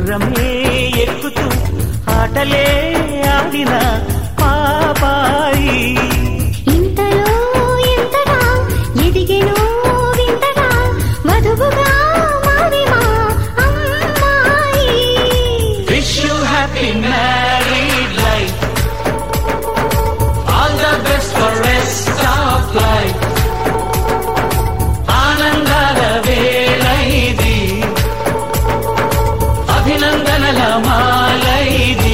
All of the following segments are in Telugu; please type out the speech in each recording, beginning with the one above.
గుర్రమే ఎక్కుతూ ఆటలే ఆడిన పాపాయి ఇంతలో ఎంతగా ఎదిగెనో వింతగా వధువుగా మారి మా అమ్మాయి. Wish you happy married life, all the best for rest of life. ఆనందాల వేళ ఇది, అభినందనల మాల ఇది.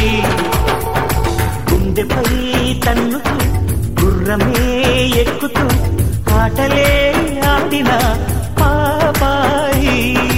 గుండెపై తన్నుతూ గుర్రమే ఎక్కుతూ ఆటలే ఆడిన పాపాయి.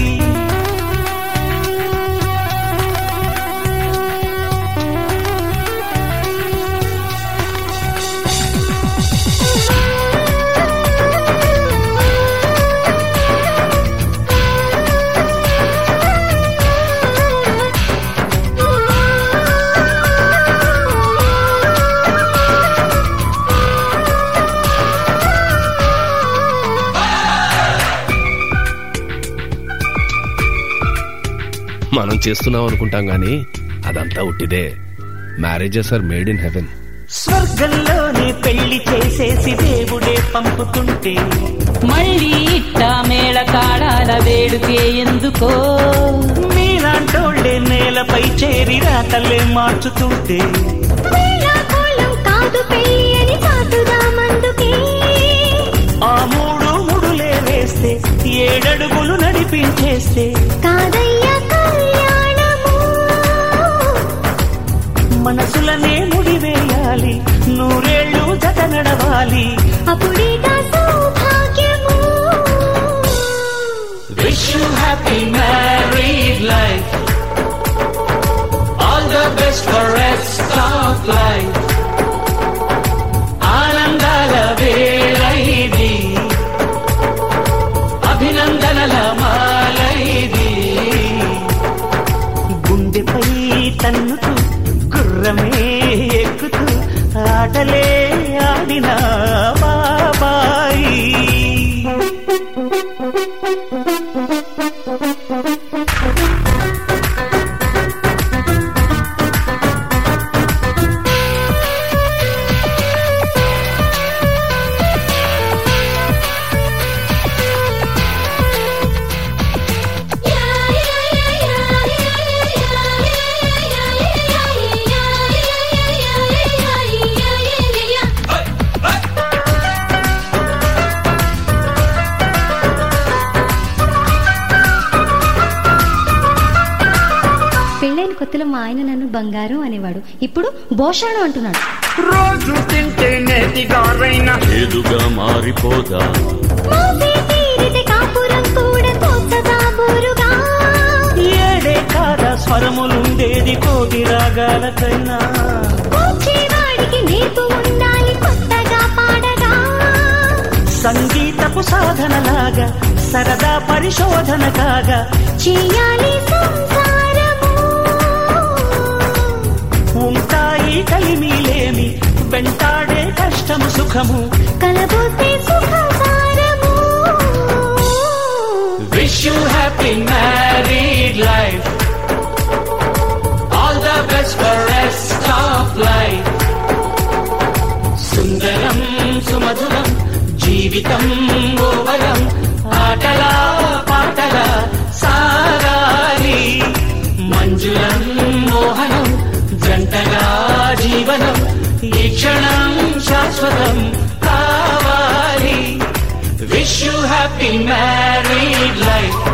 మనం చేస్తున్నాం అనుకుంటాం గానీ అదంతా ఉట్టిదే. Marriages are made in heaven. స్వర్గంలోనే పెళ్లి చేసేసి దేవుడే పంపుతుంటే మళ్ళీ ఇట్ట మేళ తాళాల వేడుకే ఎందుకో. మీలాంటోళ్లే నేలపై చేరి రాతలే మార్చుతుంటే వేళాకోళం కాదు పెళ్లి అని కాటుదామందుకే. ఆ మూడు ముడులే వేస్తే 7 అడుగులు నడిపించేస్తే కాదయ్యా కళ్యాణము. మనసులనే ముడివేయాలి, 100 ఏళ్ళు జత నడవాలి. అప్పుడేగా సౌభాగ్యము. Wish you happy married life, all the best for rest of life. ఆనందాల వేళ ఇది, అభినందనల మాల ఇది. గుండెపై తన్నుతూ గుర్రమే ఎక్కుతూ ఆటలే ఆడిన బాబాయి. పెళ్ళైన కొత్తలో మా ఆయన నన్ను బంగారం అనేవాడు, ఇప్పుడు భోషాణం అంటున్నాడు. రోజు తింటే నేతిగారైనా ఏదుగా మారిపోదా. మోసే తీరితే కాపురం కూడా కొత్తగా బోరుగా. 7 కాదా స్వరములుండేది కోటి రాగాలకైనా. కూర్చేవాడికి నేర్పు ఉండాలి కొత్తగా పాడగా. సంగీతపు సాధనలాగా సరదా పరిశోధన కాగా చేయాలి సంసారము. ఉంటాయి కలిమిలేమి, వెంటాడే కష్టము సుఖము. కలబోతే సుఖసారము. Wish you happy married life, all the best for rest of life. సుందరం సుమధురం జీవితం ఓవరం, ఆటల పాటల సాగాలి. మంజులం మోహనం జంటగా జీవనం, ఈ క్షణం శాశ్వతం కావాలి. Wish you happy married life.